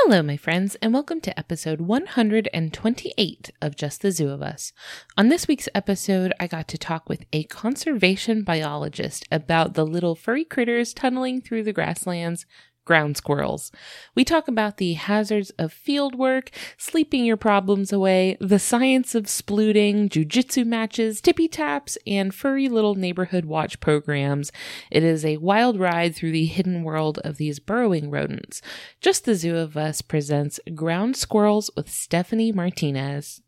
Hello, my friends, and welcome to episode 128 of Just the Zoo of Us. On this week's episode, I got to talk with a conservation biologist about the little furry critters tunneling through the grasslands, ground squirrels. We talk about the hazards of field work, sleeping your problems away, the science of splooting, jujitsu matches, tippy taps, and furry little neighborhood watch programs. It is a wild ride through the hidden world of these burrowing rodents. Just the Zoo of Us presents Ground Squirrels with Stephanie Martinez.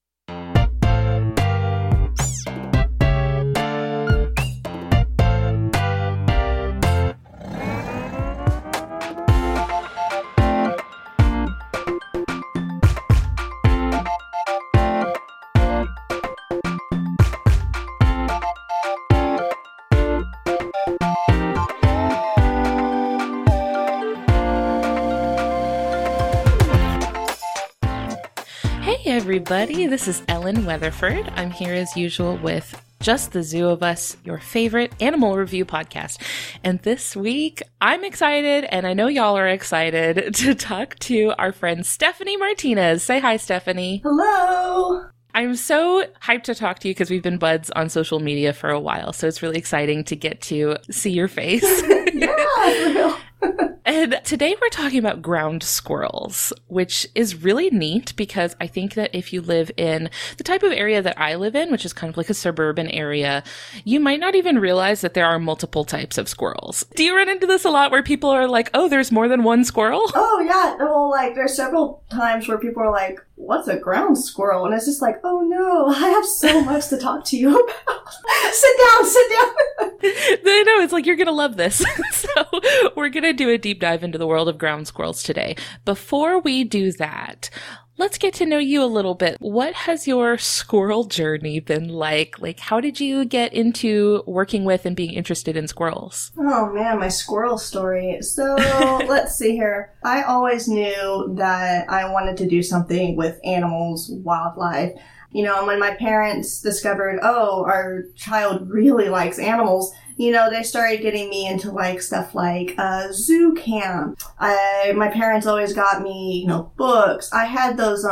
Everybody, this is Ellen Weatherford. I'm here as usual with Just the Zoo of Us, your favorite animal review podcast. And this week, I'm excited, and I know y'all are excited, to talk to our friend Stephanie Martinez. Say hi, Stephanie. Hello. I'm so hyped to talk to you because we've been buds on social media for a while, so it's really exciting to get to see your face. Yeah, for real. And today we're talking about ground squirrels, which is really neat because I think that if you live in the type of area that I live in, which is kind of like a suburban area, you might not even realize that there are multiple types of squirrels. Do you run into this a lot where people are like, oh, there's more than one squirrel? Oh, yeah. Well, like, there's several times where people are like, what's a ground squirrel? And it's just like, oh no, I have so much to talk to you about. Sit down. I know, it's like, you're going to love this. So we're going to do a deep dive into the world of ground squirrels today. Before we do that, let's get to know you a little bit. What has your squirrel journey been like? Like, how did you get into working with and being interested in squirrels? Oh man, my squirrel story. So let's see here. I always knew that I wanted to do something with animals, wildlife. You know, when my parents discovered, oh, our child really likes animals, you know, they started getting me into like stuff like zoo camp. My parents always got me, you know, books. I had those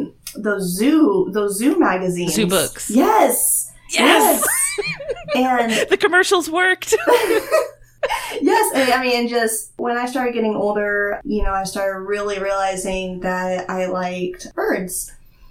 zoo magazines. Zoo books. Yes. And the commercials worked. Yes, and just when I started getting older, you know, I started really realizing that I liked birds.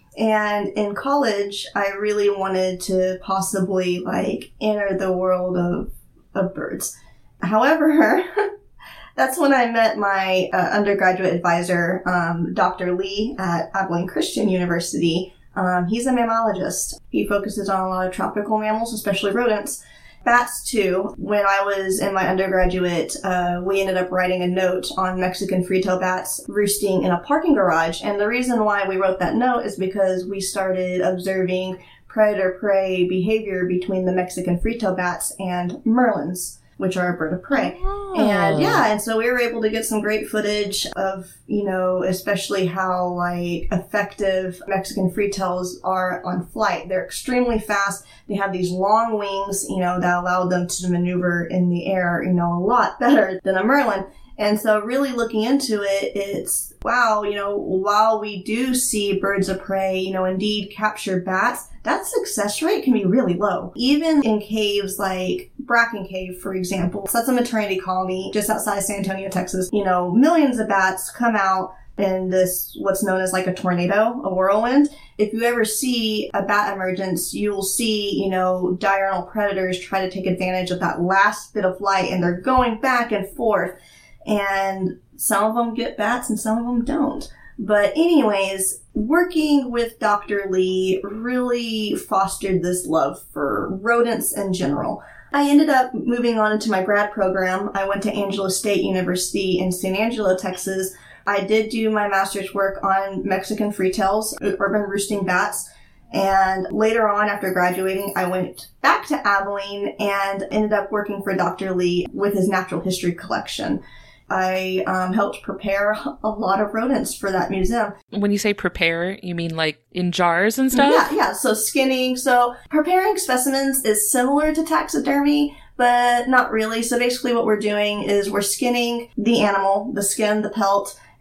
And in college, I really wanted to possibly, like, enter the world of birds. However, that's when I met my undergraduate advisor, Dr. Lee at Abilene Christian University. He's a mammalogist. He focuses on a lot of tropical mammals, especially rodents. Bats, too. When I was in my undergraduate, we ended up writing a note on Mexican free-tail bats roosting in a parking garage. And the reason why we wrote that note is because we started observing predator-prey behavior between the Mexican free-tail bats and merlins, which are a bird of prey. Oh. And so we were able to get some great footage of, you know, especially how, like, effective Mexican free-tails are on flight. They're extremely fast. They have these long wings, you know, that allow them to maneuver in the air, you know, a lot better than a merlin. And so really looking into it, it's, wow, you know, while we do see birds of prey, you know, indeed capture bats, that success rate can be really low. Even in caves like Bracken Cave, for example. So that's a maternity colony just outside San Antonio, Texas. You know, millions of bats come out in this, what's known as like a tornado, a whirlwind. If you ever see a bat emergence, you'll see, you know, diurnal predators try to take advantage of that last bit of light, and they're going back and forth. And some of them get bats and some of them don't. But anyways, working with Dr. Lee really fostered this love for rodents in general. I ended up moving on into my grad program. I went to Angelo State University in San Angelo, Texas. I did do my master's work on Mexican free-tails, urban roosting bats. And later on, after graduating, I went back to Abilene and ended up working for Dr. Lee with his natural history collection. I helped prepare a lot of rodents for that museum. When you say prepare, you mean like in jars and stuff? Yeah. So skinning. So preparing specimens is similar to taxidermy, but not really. So basically what we're doing is we're skinning the animal, the skin, the pelt,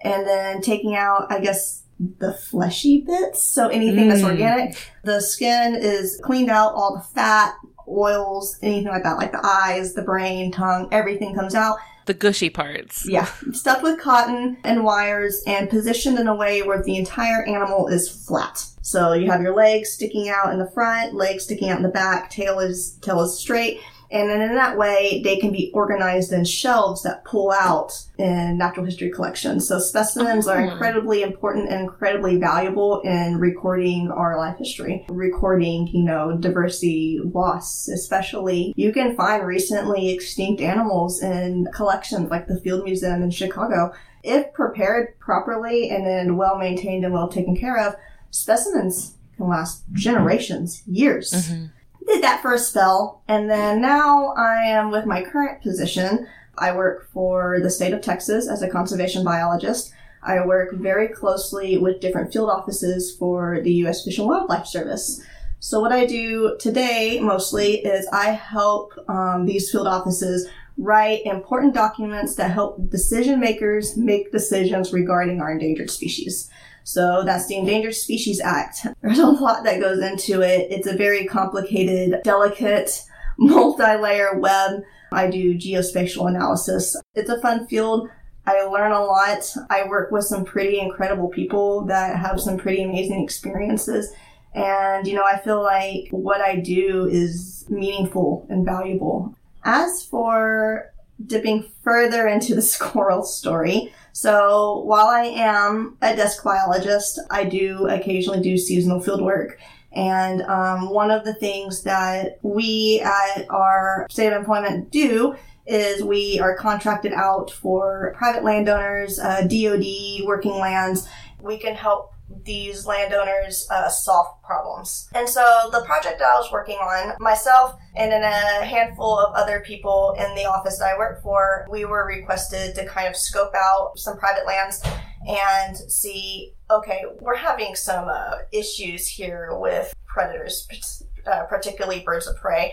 and then taking out, I guess, the fleshy bits. So anything that's organic. The skin is cleaned out, all the fat, oils, anything like that, like the eyes, the brain, tongue, everything comes out. The gushy parts. Yeah. Stuffed with cotton and wires and positioned in a way where the entire animal is flat. So you have your legs sticking out in the front, legs sticking out in the back, tail is straight. And then in that way, they can be organized in shelves that pull out in natural history collections. So specimens are incredibly important and incredibly valuable in recording our life history, recording, diversity loss, especially. You can find recently extinct animals in collections like the Field Museum in Chicago. If prepared properly and then well maintained and well taken care of, specimens can last generations, years. Mm-hmm. Did that for a spell, and then now I am with my current position. I work for the state of Texas as a conservation biologist. I work very closely with different field offices for the U.S. Fish and Wildlife Service. So what I do today mostly is I help these field offices write important documents that help decision makers make decisions regarding our endangered species. So that's the Endangered Species Act. There's a lot that goes into it. It's a very complicated, delicate, multi-layer web. I do geospatial analysis. It's a fun field. I learn a lot. I work with some pretty incredible people that have some pretty amazing experiences. And, I feel like what I do is meaningful and valuable. As for dipping further into the squirrel story, so while I am a desk biologist, I do occasionally do seasonal field work. And one of the things that we at our state of employment do is we are contracted out for private landowners, DOD, working lands. We can help these landowners solve problems. And so the project I was working on, myself and then a handful of other people in the office that I work for, we were requested to kind of scope out some private lands and see, okay, we're having some issues here with predators, particularly birds of prey.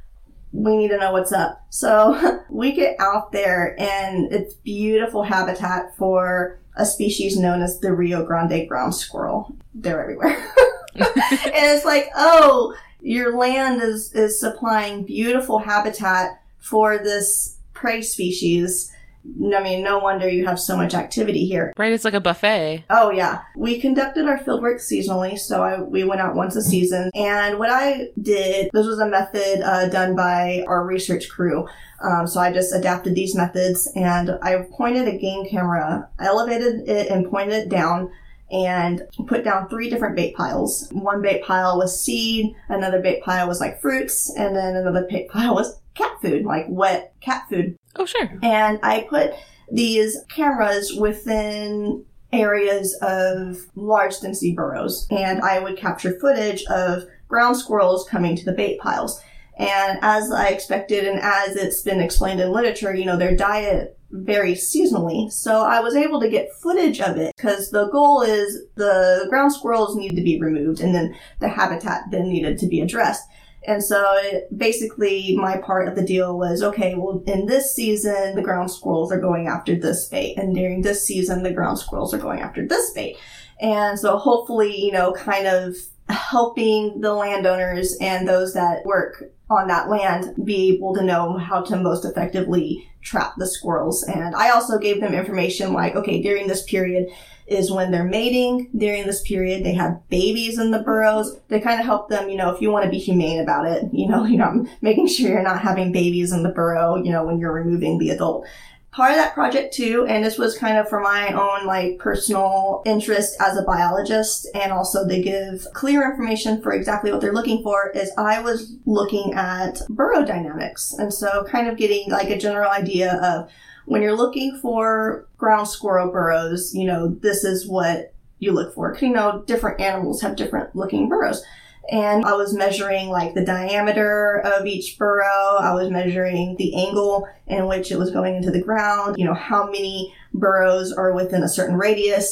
We need to know what's up. So we get out there and it's beautiful habitat for a species known as the Rio Grande ground squirrel. They're everywhere. And it's like, oh, your land is supplying beautiful habitat for this prey species. I mean, no wonder you have so much activity here. Right, it's like a buffet. Oh, yeah. We conducted our fieldwork seasonally, so we went out once a season. And what I did, this was a method done by our research crew. So I just adapted these methods, and I pointed a game camera, elevated it and pointed it down, and put down 3 different bait piles. One bait pile was seed, another bait pile was like fruits, and then another bait pile was cat food, like wet cat food. Oh, sure. And I put these cameras within areas of large density burrows, and I would capture footage of ground squirrels coming to the bait piles. And as I expected, and as it's been explained in literature, their diet varies seasonally. So I was able to get footage of it because the goal is the ground squirrels need to be removed and then the habitat then needed to be addressed. And so basically my part of the deal was, okay, well, in this season, the ground squirrels are going after this bait. And during this season, the ground squirrels are going after this bait. And so hopefully, kind of helping the landowners and those that work on that land be able to know how to most effectively trap the squirrels. And I also gave them information like, okay, during this period is when they're mating. During this period, they have babies in the burrows. They kind of help them, if you want to be humane about it, making sure you're not having babies in the burrow, when you're removing the adult. Part of that project too, and this was kind of for my own personal interest as a biologist, and also to give clear information for exactly what they're looking for, is I was looking at burrow dynamics. And so kind of getting a general idea of when you're looking for ground squirrel burrows, this is what you look for. Different animals have different looking burrows. And I was measuring the diameter of each burrow. I was measuring the angle in which it was going into the ground, how many burrows are within a certain radius.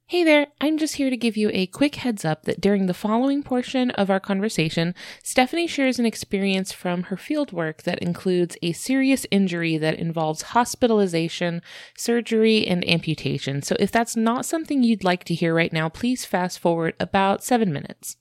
Hey there, I'm just here to give you a quick heads up that during the following portion of our conversation, Stephanie shares an experience from her fieldwork that includes a serious injury that involves hospitalization, surgery, and amputation. So if that's not something you'd like to hear right now, please fast forward about 7 minutes.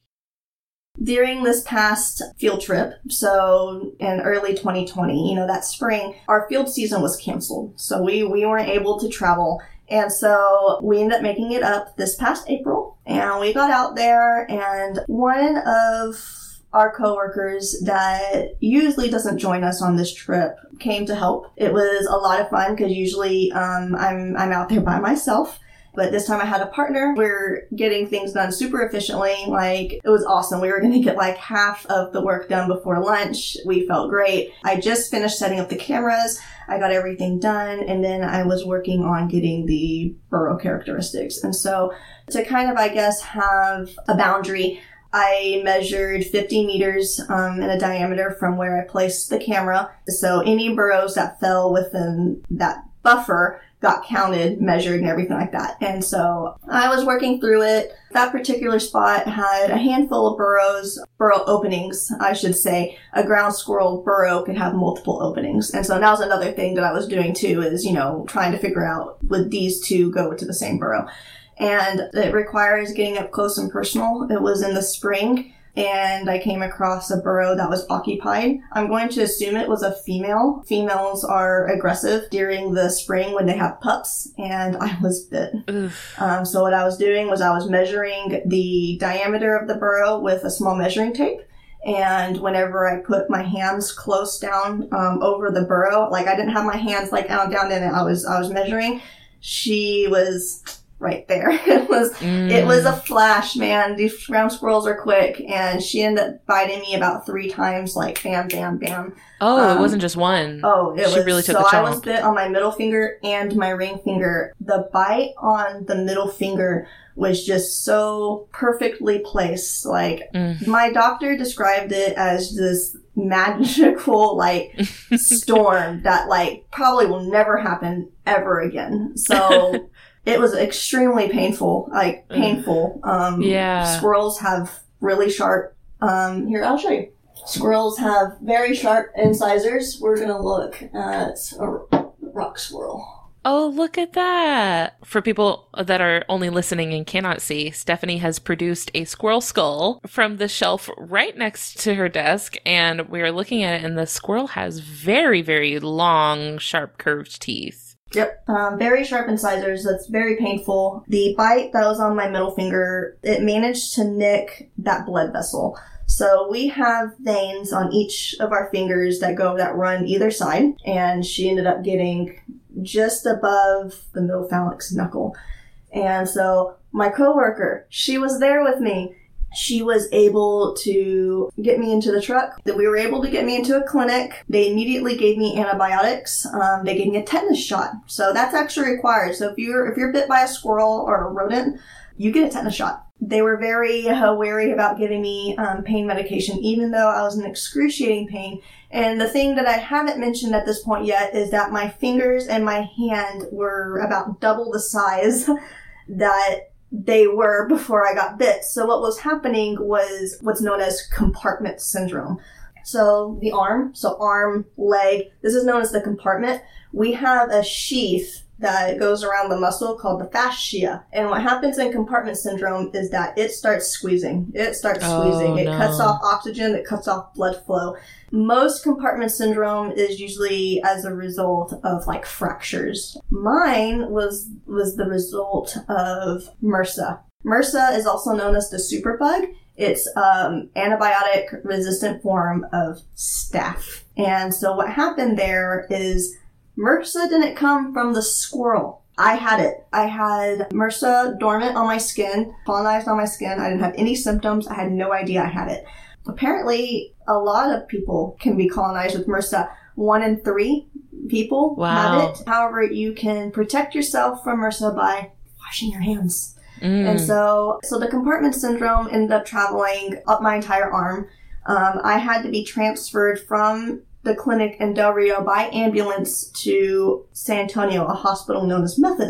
During this past field trip, so in early 2020, that spring, our field season was canceled. So we weren't able to travel. And so we ended up making it up this past April, and we got out there, and one of our coworkers that usually doesn't join us on this trip came to help. It was a lot of fun because usually I'm out there by myself. But this time I had a partner. We're getting things done super efficiently. It was awesome. We were going to get half of the work done before lunch. We felt great. I just finished setting up the cameras. I got everything done. And then I was working on getting the burrow characteristics. And so to kind of, have a boundary, I measured 50 meters in a diameter from where I placed the camera. So any burrows that fell within that buffer got counted, measured, and everything like that. And so I was working through it. That particular spot had a handful of burrow openings, I should say. A ground squirrel burrow could have multiple openings. And so that was another thing that I was doing too, is, trying to figure out would these two go to the same burrow. And it requires getting up close and personal. It was in the spring, and I came across a burrow that was occupied. I'm going to assume it was a female. Females are aggressive during the spring when they have pups, and I was bit. So what I was doing was I was measuring the diameter of the burrow with a small measuring tape. And whenever I put my hands close down over the burrow, I didn't have my hands down in it. I was measuring. She was right there. It was a flash, man. These ground squirrels are quick, and she ended up biting me about 3 times, bam, bam, bam. Oh, it wasn't just one. Oh, she really took the chomp. So I was bit on my middle finger and my ring finger. The bite on the middle finger was just so perfectly placed. My doctor described it as this magical, storm that, probably will never happen ever again. So it was extremely painful, painful. Yeah. Squirrels have really sharp, here, I'll show you. Squirrels have very sharp incisors. We're going to look at a rock squirrel. Oh, look at that. For people that are only listening and cannot see, Stephanie has produced a squirrel skull from the shelf right next to her desk, and we're looking at it, and the squirrel has very, very long, sharp, curved teeth. Yep. Very sharp incisors. That's very painful. The bite that was on my middle finger, it managed to nick that blood vessel. So we have veins on each of our fingers that run either side, and she ended up getting just above the middle phalanx knuckle. And so my coworker, she was there with me. She was able to get me into the truck. We were able to get me into a clinic. They immediately gave me antibiotics. They gave me a tetanus shot. So that's actually required. So if you're bit by a squirrel or a rodent, you get a tetanus shot. They were very wary about giving me pain medication, even though I was in excruciating pain. And the thing that I haven't mentioned at this point yet is that my fingers and my hand were about double the size that they were before I got bit. So what was happening was what's known as compartment syndrome. So the arm, leg, this is known as the compartment. We have a sheath that goes around the muscle called the fascia. And what happens in compartment syndrome is that it starts squeezing. It cuts off oxygen. It cuts off blood flow. Most compartment syndrome is usually as a result of fractures. Mine was the result of MRSA. MRSA is also known as the superbug. It's antibiotic resistant form of staph. And so what happened there is MRSA didn't come from the squirrel. I had it. I had MRSA dormant on my skin, colonized on my skin. I didn't have any symptoms. I had no idea I had it. Apparently, a lot of people can be colonized with MRSA. 1 in 3 people have it. However, you can protect yourself from MRSA by washing your hands. And so the compartment syndrome ended up traveling up my entire arm. I had to be transferred from the clinic in Del Rio by ambulance to San Antonio, a hospital known as Methodist.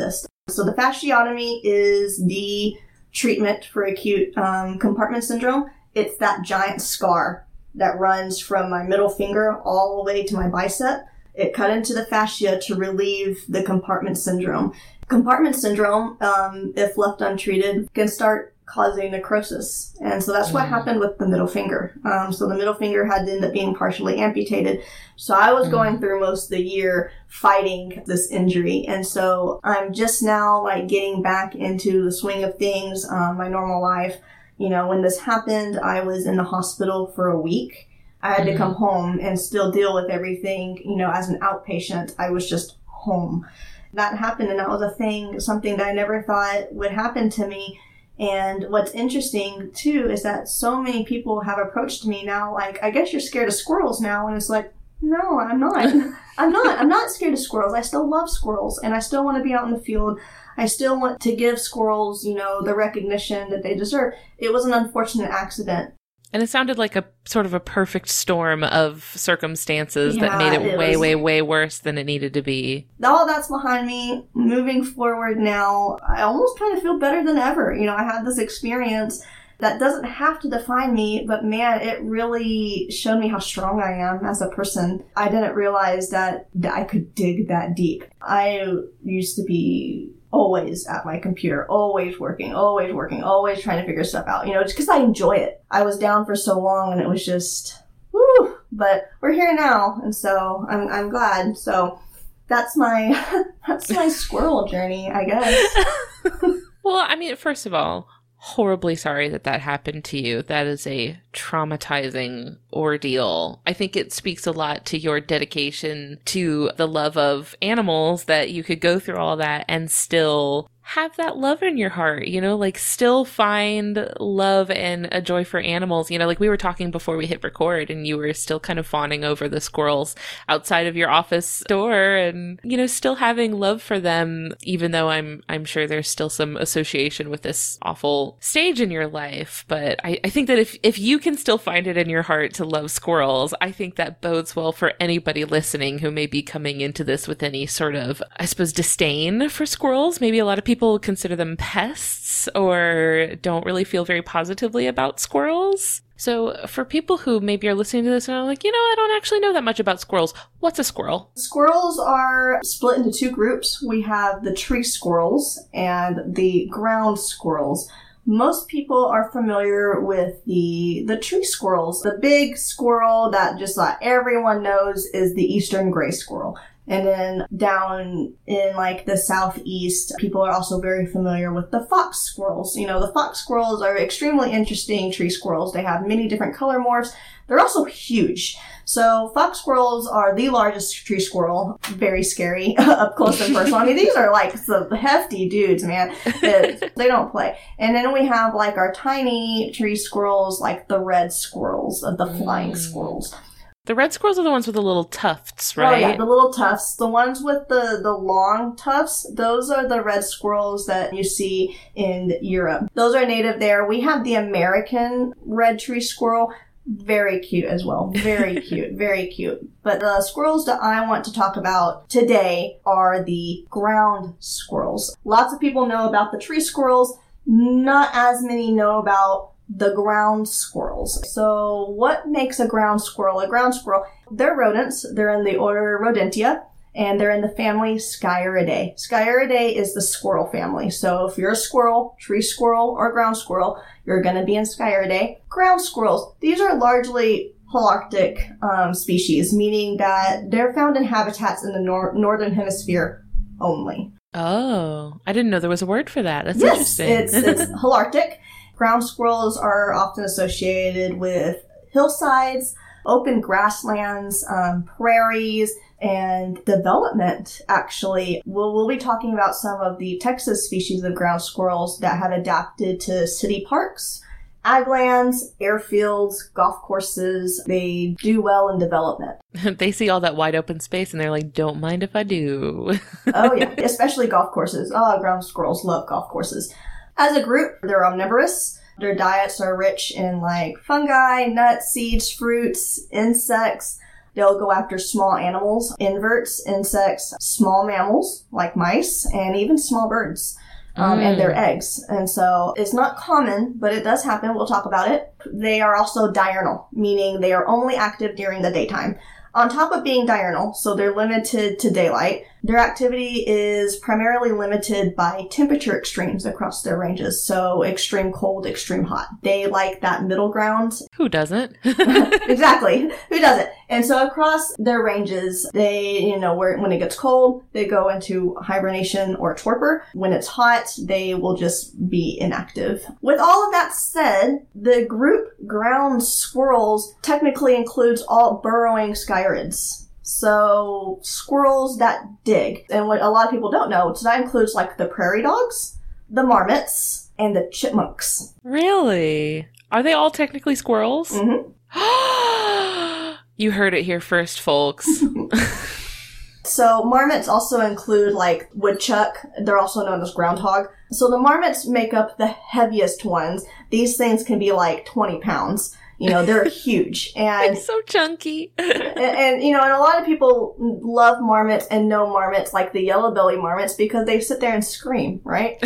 So the fasciotomy is the treatment for acute compartment syndrome. It's that giant scar that runs from my middle finger all the way to my bicep. It cut into the fascia to relieve the compartment syndrome. Compartment syndrome, if left untreated, can start causing necrosis. And so that's what happened with the middle finger. So the middle finger had to end up being partially amputated. So I was going through most of the year fighting this injury. And so I'm just now like getting back into the swing of things, my normal life. You know, when this happened, I was in the hospital for a week. I had to come home and still deal with everything, you know, as an outpatient. I was just home. That happened, and that was something that I never thought would happen to me. And what's interesting, too, is that so many people have approached me now, like, I guess you're scared of squirrels now. And it's like, no, I'm not. I'm not scared of squirrels. I still love squirrels, and I still want to be out in the field. I still want to give squirrels, you know, the recognition that they deserve. It was an unfortunate accident. And it sounded like a sort of a perfect storm of circumstances that made it way, way, way worse than it needed to be. All that's behind me. Moving forward now, I almost kind of feel better than ever. You know, I had this experience that doesn't have to define me, but man, it really showed me how strong I am as a person. I didn't realize that I could dig that deep. I used to be always at my computer, always working, always trying to figure stuff out, you know, just because I enjoy it. I was down for so long and it was just, woo, but we're here now. And so I'm glad. So that's my, that's my squirrel journey, I guess. Well, I mean, first of all, horribly sorry that happened to you. That is a traumatizing ordeal. I think it speaks a lot to your dedication to the love of animals that you could go through all that and still have that love in your heart, you know, like still find love and a joy for animals. You know, like we were talking before we hit record and you were still kind of fawning over the squirrels outside of your office door and, you know, still having love for them, even though I'm sure there's still some association with this awful stage in your life. But I think that if you can still find it in your heart to love squirrels, I think that bodes well for anybody listening who may be coming into this with any sort of, I suppose, disdain for squirrels. Maybe a lot of people consider them pests or don't really feel very positively about squirrels. So for people who maybe are listening to this and are like, you know, I don't actually know that much about squirrels. What's a squirrel? Squirrels are split into two groups. We have the tree squirrels and the ground squirrels. Most people are familiar with the tree squirrels. The big squirrel that just like everyone knows is the eastern gray squirrel. And then down in like the southeast, people are also very familiar with the fox squirrels. You know, the fox squirrels are extremely interesting tree squirrels. They have many different color morphs. They're also huge. So fox squirrels are the largest tree squirrel. Very scary up close and personal. I mean, these are like some hefty dudes, man. They don't play. And then we have like our tiny tree squirrels, like the red squirrels, the flying squirrels. The red squirrels are the ones with the little tufts, right? Oh, yeah, the little tufts. The ones with the long tufts, those are the red squirrels that you see in Europe. Those are native there. We have the American red tree squirrel. Very cute as well. Very cute. Very cute. But the squirrels that I want to talk about today are the ground squirrels. Lots of people know about the tree squirrels. Not as many know about the ground squirrels. So what makes a ground squirrel? A ground squirrel, they're rodents. They're in the order Rodentia, and they're in the family Sciuridae. Sciuridae is the squirrel family. So if you're a squirrel, tree squirrel, or ground squirrel, you're going to be in Sciuridae. Ground squirrels, these are largely holarctic species, meaning that they're found in habitats in the northern hemisphere only. Oh, I didn't know there was a word for that. That's interesting. Yes, it's holarctic. Ground squirrels are often associated with hillsides, open grasslands, prairies, and development, actually. We'll be talking about some of the Texas species of ground squirrels that have adapted to city parks, ag lands, airfields, golf courses. They do well in development. They see all that wide open space and they're like, don't mind if I do. Oh, yeah. Especially golf courses. Oh, ground squirrels love golf courses. As a group, they're omnivorous. Their diets are rich in like fungi, nuts, seeds, fruits, insects. They'll go after small animals, inverts, insects, small mammals like mice, and even small birds. And their eggs. And so it's not common, but it does happen. We'll talk about it. They are also diurnal, meaning they are only active during the daytime. On top of being diurnal, so they're limited to daylight, their activity is primarily limited by temperature extremes across their ranges. So extreme cold, extreme hot. They like that middle ground. Who doesn't? Exactly. Who doesn't? And so across their ranges, they, when it gets cold, they go into hibernation or torpor. When it's hot, they will just be inactive. With all of that said, the group ground squirrels technically includes all burrowing skyrids. So squirrels that dig. And what a lot of people don't know, so that includes like the prairie dogs, the marmots, and the chipmunks. Really? Are they all technically squirrels? Mm-hmm. You heard it here first, folks. So marmots also include like woodchuck. They're also known as groundhog. So the marmots make up the heaviest ones. These things can be like 20 pounds. They're huge. And it's so chunky. and a lot of people love marmots and know marmots, like the yellow belly marmots, because they sit there and scream, right?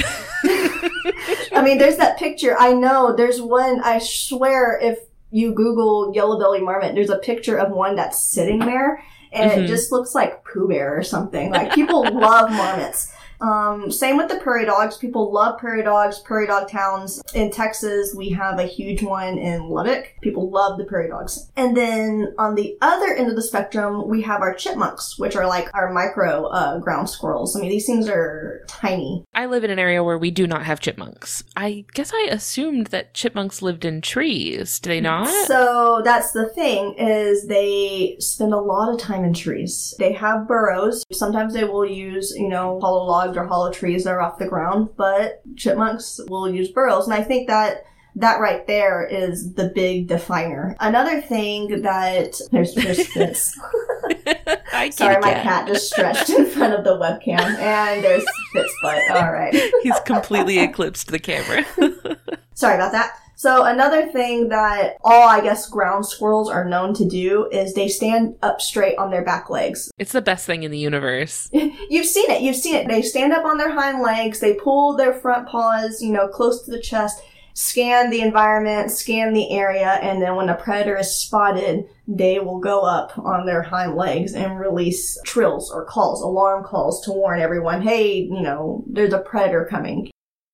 I mean, there's that picture. I know there's one, I swear, if you Google yellow belly marmot, there's a picture of one that's sitting there, and it just looks like Pooh Bear or something. Like, people love marmots. Same with the prairie dogs. People love prairie dogs, prairie dog towns. In Texas, we have a huge one in Lubbock. People love the prairie dogs. And then on the other end of the spectrum, we have our chipmunks, which are like our micro ground squirrels. I mean, these things are tiny. I live in an area where we do not have chipmunks. I guess I assumed that chipmunks lived in trees. Do they not? So that's the thing, is they spend a lot of time in trees. They have burrows. Sometimes they will use, hollow logs or hollow trees that are off the ground, but chipmunks will use burrows. And I think that right there is the big definer. Another thing that there's Fitz. Sorry, my cat just stretched in front of the webcam, and there's Fitz butt. All right. He's completely eclipsed the camera. Sorry about that. So another thing that all, I guess, ground squirrels are known to do is they stand up straight on their back legs. It's the best thing in the universe. You've seen it. They stand up on their hind legs. They pull their front paws, close to the chest, scan the environment, scan the area, and then when a predator is spotted, they will go up on their hind legs and release trills or calls, alarm calls to warn everyone, hey, there's a predator coming.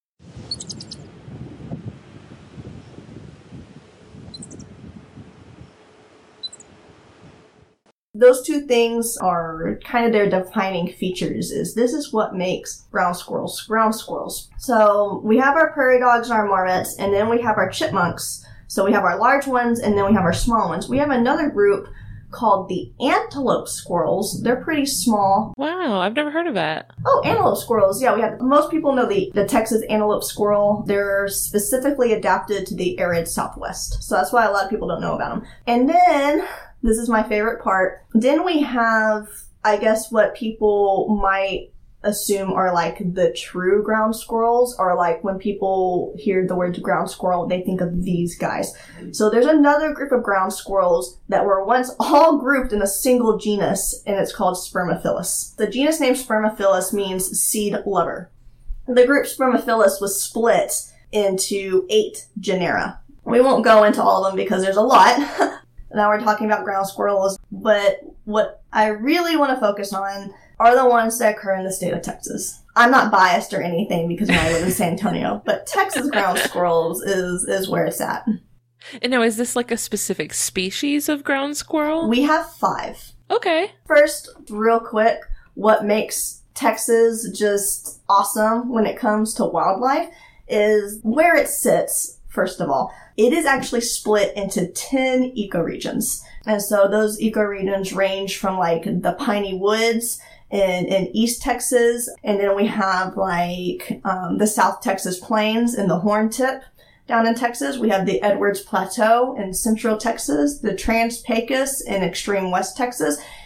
Those two things are kind of their defining features. This is what makes ground squirrels. So we have our prairie dogs and our marmots, and then we have our chipmunks. So we have our large ones, and then we have our small ones. We have another group called the antelope squirrels. They're pretty small. Wow, I've never heard of that. Oh, antelope squirrels. Yeah, most people know the Texas antelope squirrel. They're specifically adapted to the arid Southwest. So that's why a lot of people don't know about them. And then, this is my favorite part, then we have, I guess, what people might assume are like the true ground squirrels, or like when people hear the word ground squirrel, they think of these guys. So there's another group of ground squirrels that were once all grouped in a single genus, and it's called Spermophilus. The genus name Spermophilus means seed lover. The group Spermophilus was split into 8 genera. We won't go into all of them because there's a lot. Now we're talking about ground squirrels, but what I really want to focus on are the ones that occur in the state of Texas. I'm not biased or anything because I live in San Antonio, but Texas ground squirrels is where it's at. And now, is this like a specific species of ground squirrel? We have 5. Okay. First, real quick, what makes Texas just awesome when it comes to wildlife is where it sits, first of all. It is actually split into 10 ecoregions. And so those ecoregions range from like the piney woods in East Texas, and then we have like the South Texas Plains and the Horn Tip down in Texas. We have the Edwards Plateau in Central Texas, the Trans-Pecos in extreme West Texas,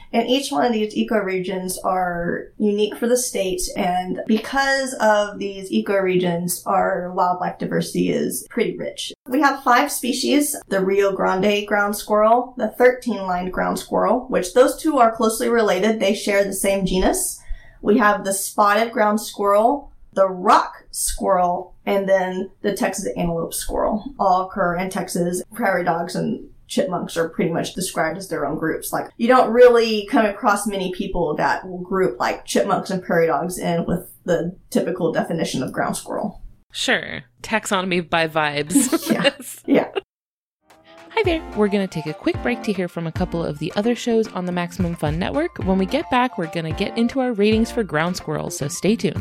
And each one of these ecoregions are unique for the state. And because of these ecoregions, our wildlife diversity is pretty rich. We have 5 species: the Rio Grande ground squirrel, the 13-lined ground squirrel, which those two are closely related. They share the same genus. We have the spotted ground squirrel, the rock squirrel, and then the Texas antelope squirrel. All occur in Texas. Prairie dogs and chipmunks are pretty much described as their own groups. Like, you don't really come across many people that will group like chipmunks and prairie dogs in with the typical definition of ground squirrel. Sure. Taxonomy by vibes. Yeah. Hi there. We're going to take a quick break to hear from a couple of the other shows on the Maximum Fun Network. When we get back, we're going to get into our ratings for ground squirrels, so stay tuned.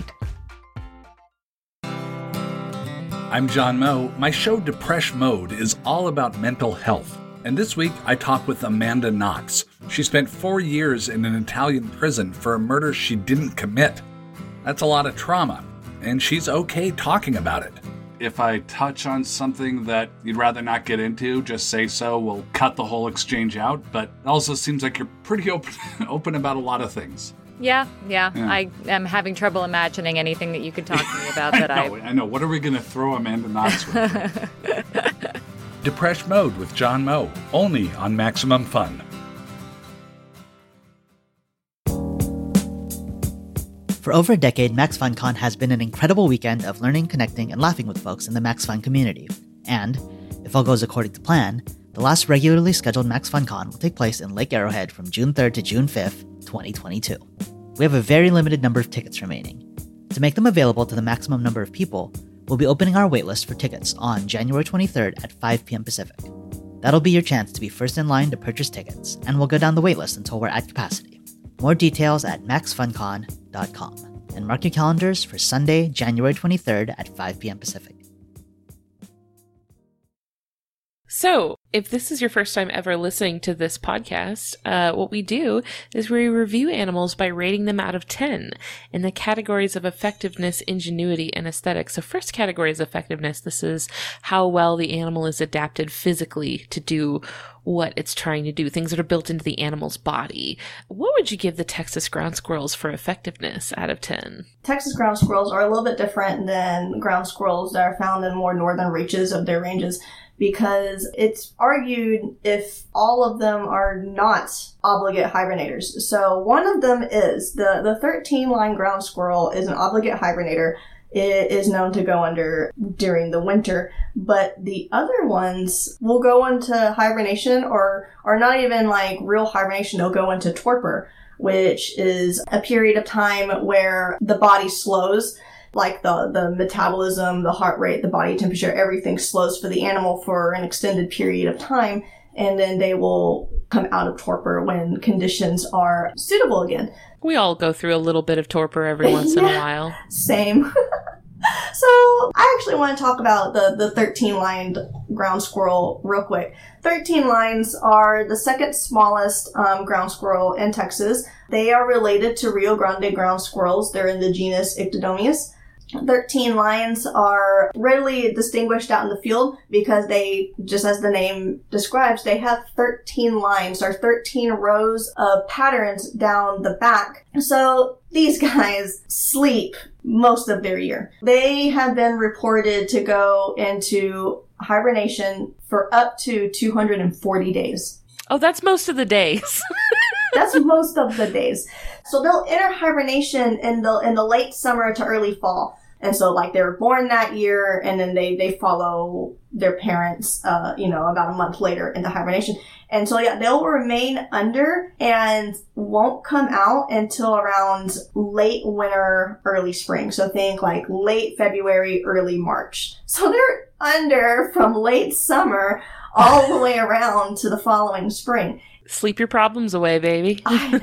I'm John Moe. My show Depresh Mode is all about mental health. And this week, I talk with Amanda Knox. She spent 4 years in an Italian prison for a murder she didn't commit. That's a lot of trauma, and she's okay talking about it. If I touch on something that you'd rather not get into, just say so. We'll cut the whole exchange out, but it also seems like you're pretty open about a lot a Yeah. I am having trouble imagining anything that you could talk to me about that I know. What are we going to throw Amanda Knox with? Depresh Mode with John Moe, only on Maximum Fun. For over a decade, MaxFunCon has been an incredible weekend of learning, connecting, and laughing with folks in the MaxFun community. And, if all goes according to plan, the last regularly scheduled MaxFunCon will take place in Lake Arrowhead from June 3rd to June 5th, 2022. We have a very limited number of tickets remaining. To make them available to the maximum number of people, we'll be opening our waitlist for tickets on January 23rd at 5 p.m. Pacific. That'll be your chance to be first in line to purchase tickets, and we'll go down the waitlist until we're at capacity. More details at maxfuncon.com. And mark your calendars for Sunday, January 23rd at 5 p.m. Pacific. So, if this is your first time ever listening to this podcast, what we do is we review animals by rating them out of 10 in the categories of effectiveness, ingenuity, and aesthetics. So first category is effectiveness. This is how well the animal is adapted physically to do what it's trying to do, things that are built into the animal's body. What would you give the Texas ground squirrels for effectiveness out of 10? Texas ground squirrels are a little bit different than ground squirrels that are found in more northern reaches of their ranges, because it's argued if all of them are not obligate hibernators. So one of them is the 13-line ground squirrel is an obligate hibernator. It is known to go under during the winter, but the other ones will go into hibernation or not even like real hibernation. They'll go into torpor, which is a period of time where the body slows. Like the metabolism, the heart rate, the body temperature, everything slows for the animal for an extended period of time, and then they will come out of torpor when conditions are suitable again. We all go through a little bit of torpor every once in a while. Same. So I actually want to talk about the 13-lined ground squirrel real quick. 13 lines are the second smallest ground squirrel in Texas. They are related to Rio Grande ground squirrels. They're in the genus Ictodomeus. 13 lines are readily distinguished out in the field because they, just as the name describes, they have 13 lines or 13 rows of patterns down the back. So these guys sleep most of their year. They have been reported to go into hibernation for up to 240 days. Oh, that's most of the days. That's most of the days. So they'll enter hibernation in the late summer to early fall. And so like they were born that year and then they follow their parents, about a month later into hibernation. And so yeah, they'll remain under and won't come out until around late winter, early spring. So think like late February, early March. So they're under from late summer all the way around to the following spring. Sleep your problems away, baby.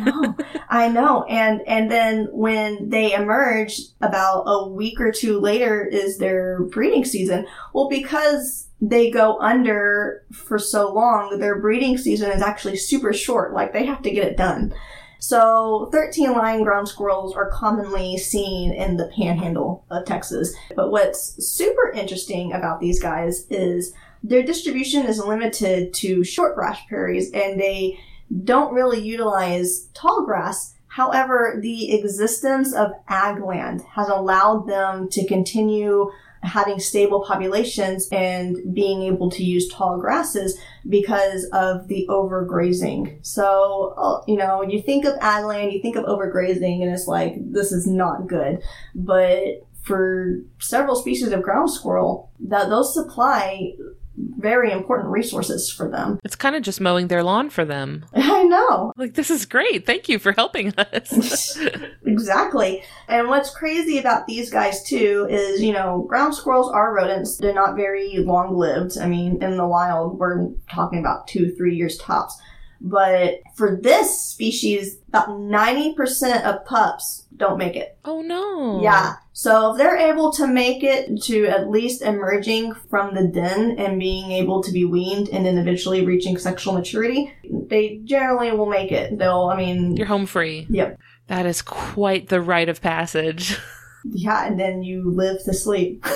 I know. And then when they emerge about a week or two later is their breeding season. Well, because they go under for so long, their breeding season is actually super short. Like they have to get it done. So 13-line ground squirrels are commonly seen in the panhandle of Texas. But what's super interesting about these guys is their distribution is limited to short grass prairies, and they don't really utilize tall grass. However, the existence of ag land has allowed them to continue having stable populations and being able to use tall grasses because of the overgrazing. So, you think of ag land, you think of overgrazing, and it's like, this is not good. But for several species of ground squirrel, those supply very important resources for them. It's kind of just mowing their lawn for them. I know. Like, this is great. Thank you for helping us. Exactly. And what's crazy about these guys too is, ground squirrels are rodents. They're not very long lived. I mean, in the wild, we're talking about 2-3 years tops. But for this species, about 90% of pups don't make it. Oh, no. Yeah. So if they're able to make it to at least emerging from the den and being able to be weaned and then eventually reaching sexual maturity, they generally will make it. You're home free. Yep. That is quite the rite of passage. Yeah, and then you live to sleep.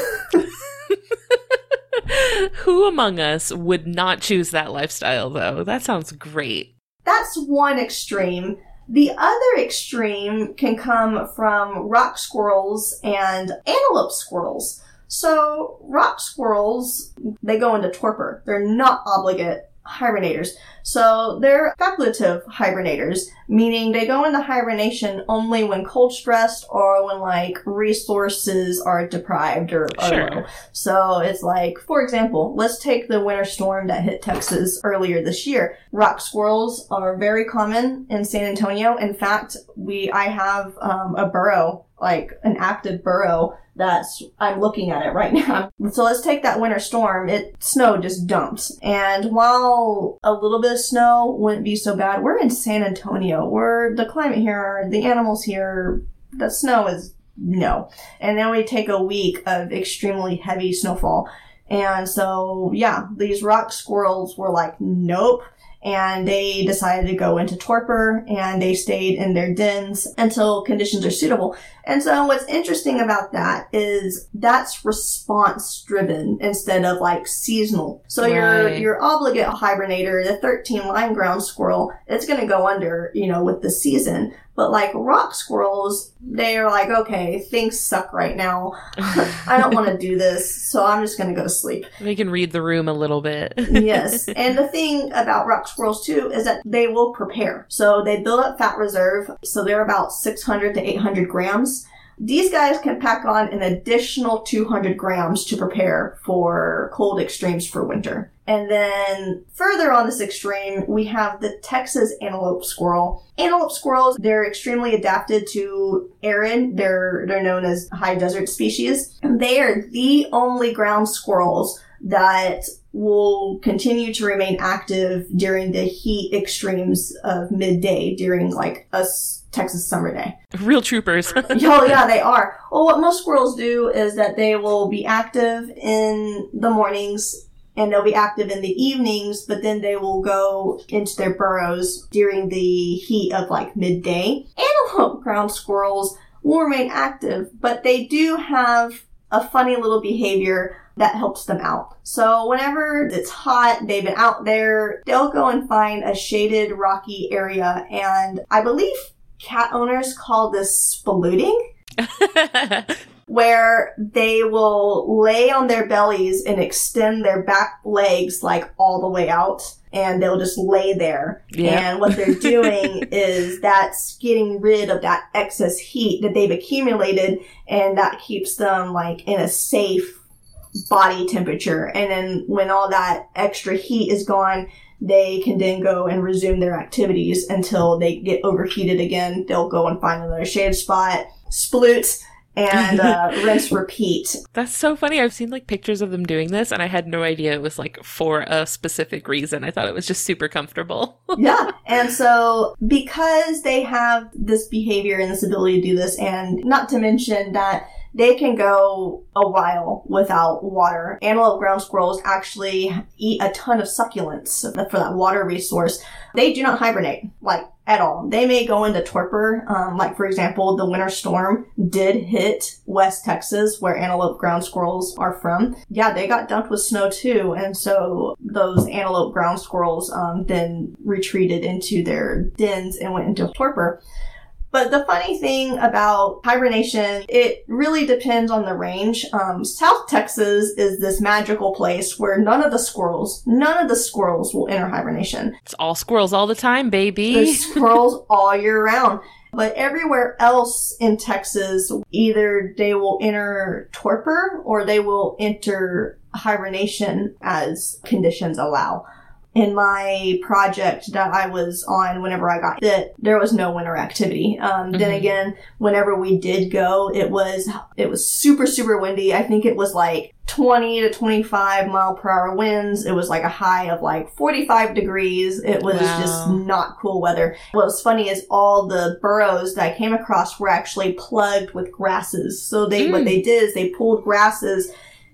Who among us would not choose that lifestyle, though? That sounds great. That's one extreme. The other extreme can come from rock squirrels and antelope squirrels. So rock squirrels, they go into torpor. They're not obligate hibernators. So they're facultative hibernators, meaning they go into hibernation only when cold stressed or when resources are deprived or low. So it's like, for example, let's take the winter storm that hit Texas earlier this year. Rock squirrels are very common in San Antonio. In fact, I have a burrow, an active burrow I'm looking at it right now. So let's take that winter storm. Snow just dumps. And while a little bit of snow wouldn't be so bad, we're in San Antonio. The climate here, the animals here, the snow is no. And then we take a week of extremely heavy snowfall. And so, these rock squirrels were like, nope. And they decided to go into torpor, and they stayed in their dens until conditions are suitable. And so what's interesting about that is that's response driven instead of seasonal. So your obligate hibernator, the 13-line ground squirrel, it's going to go under, with the season. But rock squirrels, they are like, okay, things suck right now. I don't want to do this, so I'm just going to go to sleep. They can read the room a little bit. Yes. And the thing about rock squirrels, too, is that they will prepare. So they build up fat reserve. So they're about 600 to 800 grams. These guys can pack on an additional 200 grams to prepare for cold extremes for winter. And then further on this extreme, we have the Texas antelope squirrel. Antelope squirrels, they're extremely adapted to arid. They're known as high desert species. And they are the only ground squirrels that will continue to remain active during the heat extremes of midday during a Texas summer day. Real troopers. Oh, yeah, they are. Well, what most squirrels do is that they will be active in the mornings and they'll be active in the evenings, but then they will go into their burrows during the heat of midday. Antelope ground squirrels will remain active, but they do have a funny little behavior that helps them out. So whenever it's hot, they've been out there, they'll go and find a shaded rocky area, and I believe cat owners call this spalooting. Where they will lay on their bellies and extend their back legs all the way out, and they'll just lay there. Yeah. And what they're doing is that's getting rid of that excess heat that they've accumulated, and that keeps them in a safe body temperature. And then when all that extra heat is gone, they can then go and resume their activities until they get overheated again. They'll go and find another shaded spot, sploot, and rinse, repeat. That's so funny. I've seen pictures of them doing this, and I had no idea it was for a specific reason. I thought it was just super comfortable. Yeah. And so because they have this behavior and this ability to do this, and not to mention that they can go a while without water. Antelope ground squirrels actually eat a ton of succulents for that water resource. They do not hibernate, at all. They may go into torpor. For example, the winter storm did hit West Texas, where antelope ground squirrels are from. Yeah, they got dumped with snow too. And so those antelope ground squirrels then retreated into their dens and went into torpor. But the funny thing about hibernation, it really depends on the range. South Texas is this magical place where none of the squirrels will enter hibernation. It's all squirrels all the time, baby. There's squirrels all year round. But everywhere else in Texas, either they will enter torpor or they will enter hibernation as conditions allow. In my project that I was on whenever I got it, there was no winter activity. Then again, whenever we did go, it was super, super windy. I think it was 20 to 25 mile per hour winds. It was a high of 45 degrees. It was just not cool weather. What was funny is all the burrows that I came across were actually plugged with grasses. So what they did is they pulled grasses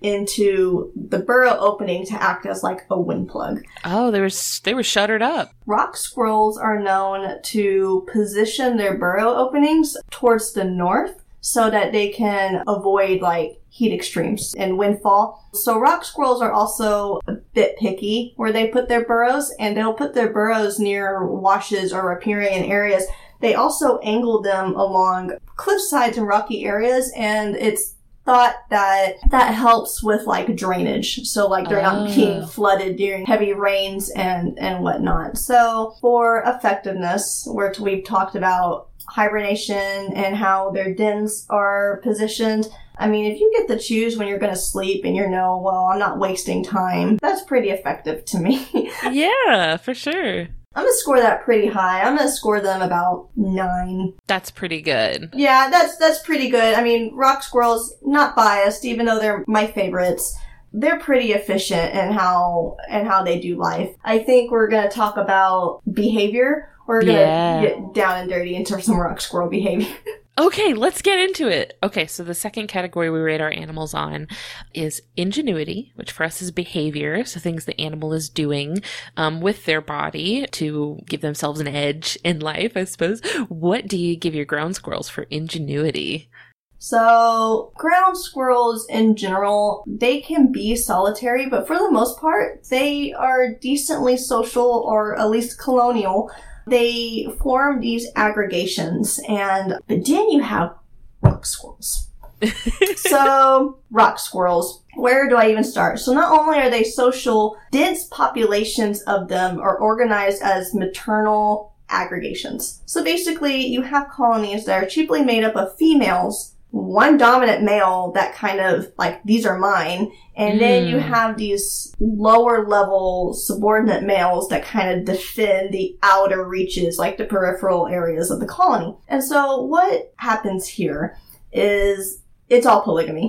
into the burrow opening to act as a wind plug. Oh, they were shuttered up. Rock squirrels are known to position their burrow openings towards the north so that they can avoid heat extremes and windfall. So rock squirrels are also a bit picky where they put their burrows, and they'll put their burrows near washes or riparian areas. They also angle them along cliff sides and rocky areas, and it's thought that helps with drainage. So they're not being flooded during heavy rains and whatnot. So for effectiveness, we've talked about hibernation and how their dens are positioned. I mean, if you get to choose when you're going to sleep and I'm not wasting time, that's pretty effective to me. Yeah, for sure. I'm going to score that pretty high. I'm going to score them about 9. That's pretty good. Yeah, that's pretty good. I mean, rock squirrels, not biased, even though they're my favorites. They're pretty efficient in how they do life. I think we're going to talk about behavior. We're going to get down and dirty into some rock squirrel behavior. Okay, let's get into it. Okay, so the second category we rate our animals on is ingenuity, which for us is behavior, so things the animal is doing with their body to give themselves an edge in life, I suppose. What do you give your ground squirrels for ingenuity? So, ground squirrels in general, they can be solitary, but for the most part, they are decently social, or at least colonial. They form these aggregations, but then you have rock squirrels. So, rock squirrels, where do I even start? So not only are they social, dense populations of them are organized as maternal aggregations. So basically, you have colonies that are chiefly made up of females, one dominant male that kind of these are mine, and then you have these lower level subordinate males that kind of defend the outer reaches, the peripheral areas of the colony. And so what happens here is it's all polygamy.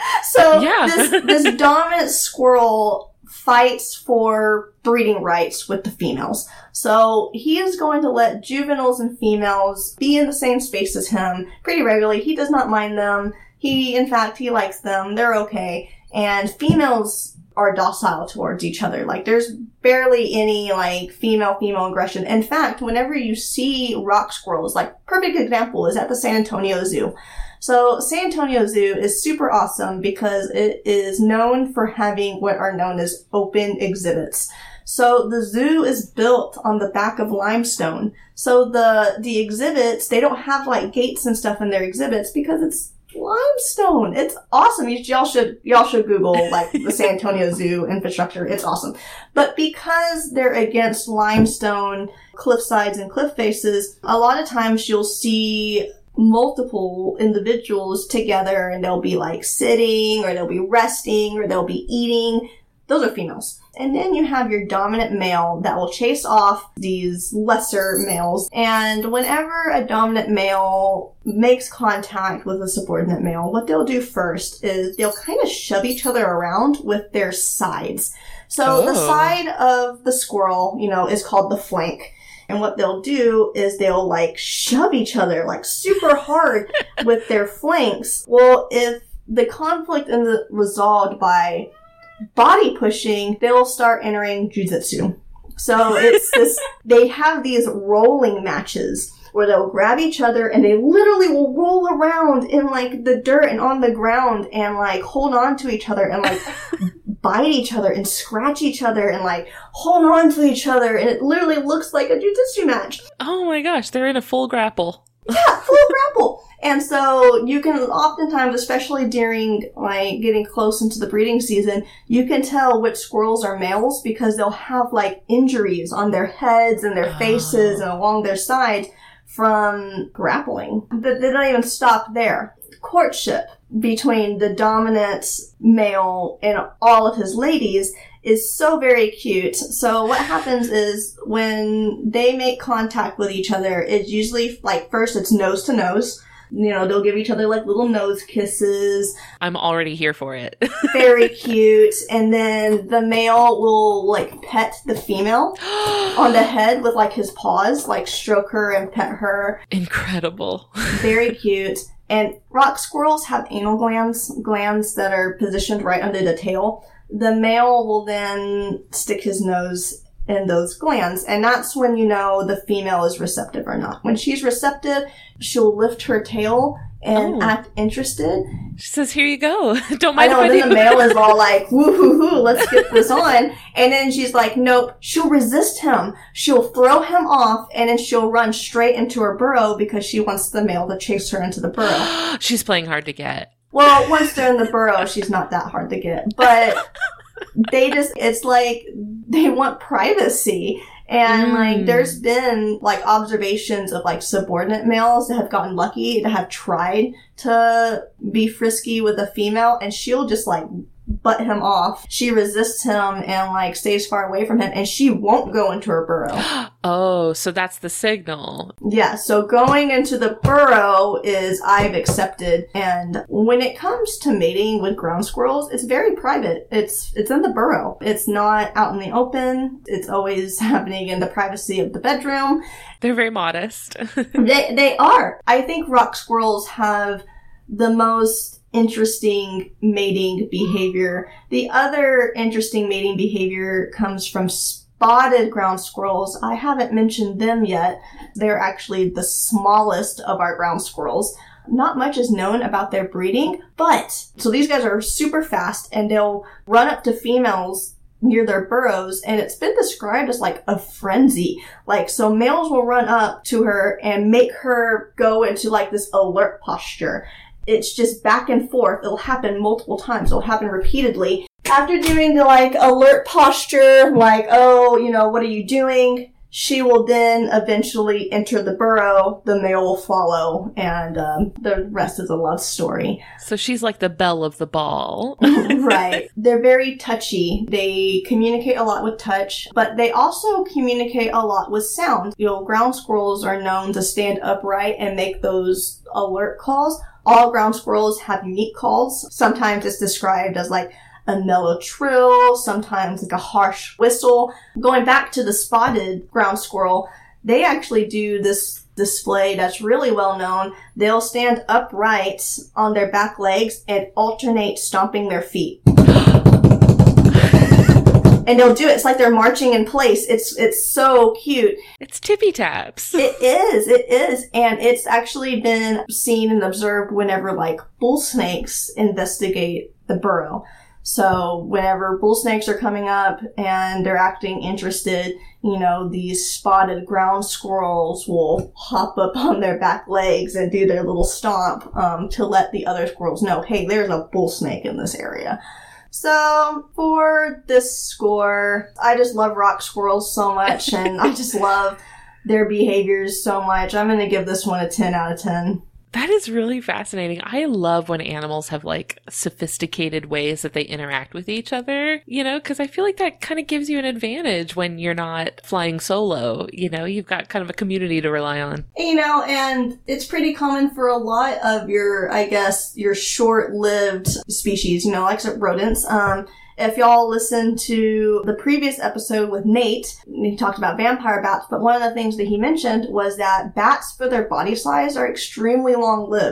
So this dominant squirrel fights for breeding rights with the females. So he is going to let juveniles and females be in the same space as him pretty regularly. He does not mind them. He likes them. They're okay. And females are docile towards each other. There's barely any, female aggression. In fact, whenever you see rock squirrels, perfect example is at the San Antonio Zoo. So San Antonio Zoo is super awesome because it is known for having what are known as open exhibits. So the zoo is built on the back of limestone. So the exhibits, they don't have gates and stuff in their exhibits because it's limestone. It's awesome. Y'all should Google the San Antonio Zoo infrastructure. It's awesome. But because they're against limestone cliff sides and cliff faces, a lot of times you'll see multiple individuals together, and they'll be sitting, or they'll be resting, or they'll be eating. Those are females. And then you have your dominant male that will chase off these lesser males. And whenever a dominant male makes contact with a subordinate male, what they'll do first is they'll kind of shove each other around with their sides. So the side of the squirrel, is called the flank. And what they'll do is they'll shove each other super hard with their flanks. Well, if the conflict is resolved by body pushing, they will start entering jujitsu. So it's this, they have these rolling matches where they'll grab each other and they literally will roll around in like the dirt and on the ground and like hold on to each other and like bite each other and scratch each other and like hold on to each other, and it literally looks like a jujitsu match. Oh my gosh, they're in a full grapple. Yeah, full grapple. And so you can oftentimes, especially during like getting close into the breeding season, you can tell which squirrels are males because they'll have like injuries on their heads and their faces and along their sides from grappling. But they don't even stop there. Courtship between the dominant male and all of his ladies is so very cute. So what happens is when they make contact with each other, it's usually like first it's nose to nose. You know, they'll give each other like little nose kisses. I'm already here for it. Very cute. And then the male will like pet the female on the head with like his paws, like stroke her and pet her. Incredible. Very cute. And rock squirrels have anal glands that are positioned right under the tail. The male will then stick his nose in those glands, and that's when you know the female is receptive or not. When she's receptive, she'll lift her tail and act interested. She says, "Here you go. Don't mind." I know. Then the male is all like, "Woo hoo hoo, let's get this on." And then she's like, "Nope." She'll resist him. She'll throw him off, and then she'll run straight into her burrow because she wants the male to chase her into the burrow. She's playing hard to get. Well, once they're in the burrow, she's not that hard to get, but it's like they want privacy. And like there's been like observations of like subordinate males that have gotten lucky, that have tried to be frisky with a female, and she'll just like butt him off. She resists him and like stays far away from him, and she won't go into her burrow. Oh, so that's the signal. Yeah, so going into the burrow is I've accepted. And when it comes to mating with ground squirrels, it's very private. It's in the burrow. It's not out in the open. It's always happening in the privacy of the bedroom. They're very modest. They are. I think rock squirrels have the most interesting mating behavior. The other interesting mating behavior comes from spotted ground squirrels. I haven't mentioned them yet. They're actually the smallest of our ground squirrels. Not much is known about their breeding, but so these guys are super fast and they'll run up to females near their burrows, and it's been described as like a frenzy. Like, so males will run up to her and make her go into like this alert posture. It's just back and forth. It'll happen multiple times. It'll happen repeatedly. After doing the like alert posture, like, oh, you know, what are you doing? She will then eventually enter the burrow. The male will follow, and the rest is a love story. So she's like the belle of the ball. Right. They're very touchy. They communicate a lot with touch, but they also communicate a lot with sound. You know, ground squirrels are known to stand upright and make those alert calls. All ground squirrels have unique calls. Sometimes it's described as like a mellow trill, sometimes like a harsh whistle. Going back to the spotted ground squirrel, they actually do this display that's really well known. They'll stand upright on their back legs and alternate stomping their feet. And they'll do it. It's like they're marching in place. It's so cute. It's tippy taps. It is. And it's actually been seen and observed whenever like bull snakes investigate the burrow. So whenever bull snakes are coming up and they're acting interested, you know, these spotted ground squirrels will hop up on their back legs and do their little stomp to let the other squirrels know, hey, there's a bull snake in this area. So for this score, I just love rock squirrels so much, and I just love their behaviors so much. I'm going to give this one a 10 out of 10. That is really fascinating. I love when animals have like sophisticated ways that they interact with each other, you know, because I feel like that kind of gives you an advantage when you're not flying solo. You know, you've got kind of a community to rely on. You know, and it's pretty common for a lot of your, I guess, your short-lived species, you know, like rodents. If y'all listened to the previous episode with Nate, he talked about vampire bats, but one of the things that he mentioned was that bats, for their body size, are extremely long-lived.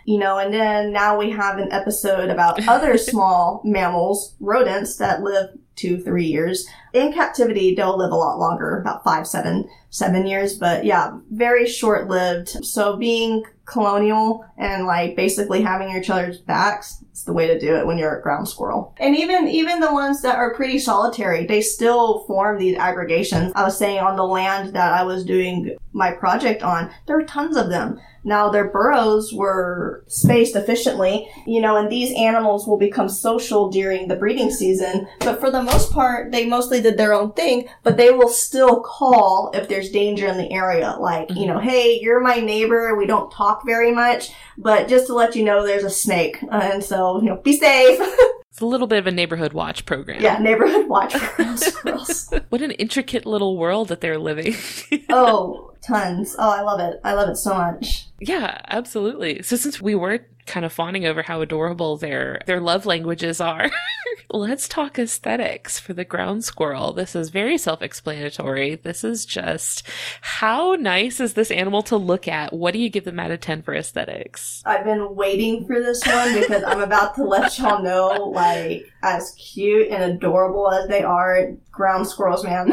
And then now we have an episode about other small mammals, rodents, that live 2-3 years. In captivity, they'll live a lot longer, about 7 years. But yeah, very short-lived. So being colonial and like basically having each other's backs, it's the way to do it when you're a ground squirrel. And even the ones that are pretty solitary, they still form these aggregations. I was saying on the land that I was doing my project on, there were tons of them. Now their burrows were spaced efficiently, and these animals will become social during the breeding season. But for the most part, they mostly did their own thing, but they will still call if there's danger in the area. Like, hey, you're my neighbor. We don't talk very much, but just to let you know, there's a snake. And so, be safe. It's a little bit of a neighborhood watch program. Yeah, neighborhood watch for ground squirrels. What an intricate little world that they're living. Oh, tons. Oh, I love it. I love it so much. Yeah, absolutely. So since we were kind of fawning over how adorable their love languages are, let's talk aesthetics for the ground squirrel. This is very self-explanatory. This is just, how nice is this animal to look at? What do you give them out of 10 for aesthetics? I've been waiting for this one because I'm about to let y'all know, like, as cute and adorable as they are, ground squirrels, man.